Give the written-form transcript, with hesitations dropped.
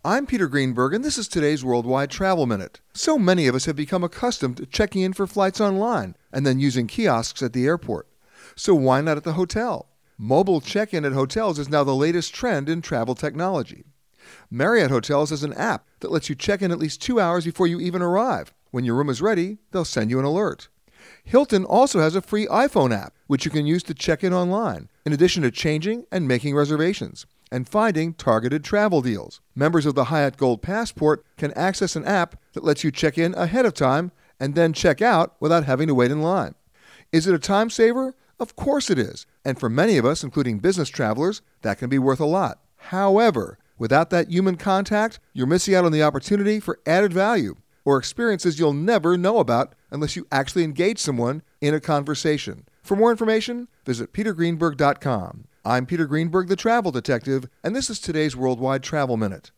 I'm Peter Greenberg, and this is today's Worldwide Travel Minute. So many of us have become accustomed to checking in for flights online and then using kiosks at the airport. So why not at the hotel? Mobile check-in at hotels is now the latest trend in travel technology. Marriott Hotels has an app that lets you check in at least 2 hours before you even arrive. When your room is ready, they'll send you an alert. Hilton also has a free iPhone app, which you can use to check in online, in addition to changing and making reservations and finding targeted travel deals. Members of the Hyatt Gold Passport can access an app that lets you check in ahead of time and then check out without having to wait in line. Is it a time saver? Of course it is. And for many of us, including business travelers, that can be worth a lot. However, without that human contact, you're missing out on the opportunity for added value or experiences you'll never know about unless you actually engage someone in a conversation. For more information, visit petergreenberg.com. I'm Peter Greenberg, the Travel Detective, and this is today's Worldwide Travel Minute.